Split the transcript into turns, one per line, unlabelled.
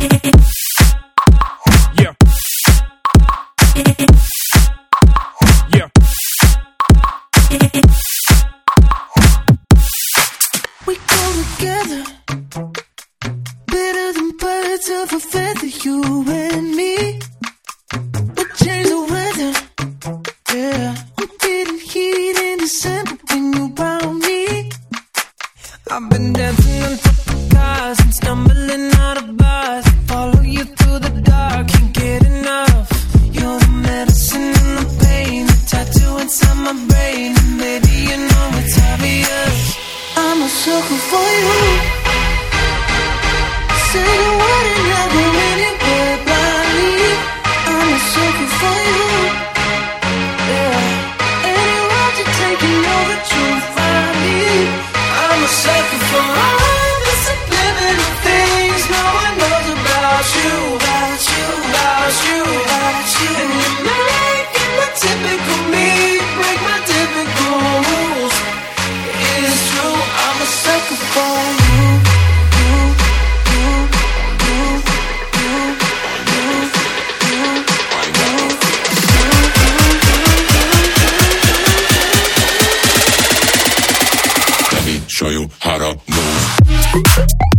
Yeah. Yeah.
We go together, better than birds of a feather, you and me. We change the weather, yeah. I'm getting heat in December when you found me. I've been dancing on top of cars and stumbling out of bars. Follow you through the dark, can't get enough. You're the medicine and the pain, the tattoo inside my brain. And baby, you know it's obvious, I'm a sucker for you. Say the word and I'll go anywhere blindly. I'm a sucker for you, yeah. Any road you take, you know that you'll find me. I'm a sucker for all the subliminal things no one knows about you, about you, about you, about you. And you make it my typical me, break my typical rules. It's true, I'm a sucker for you.
Show you how to move.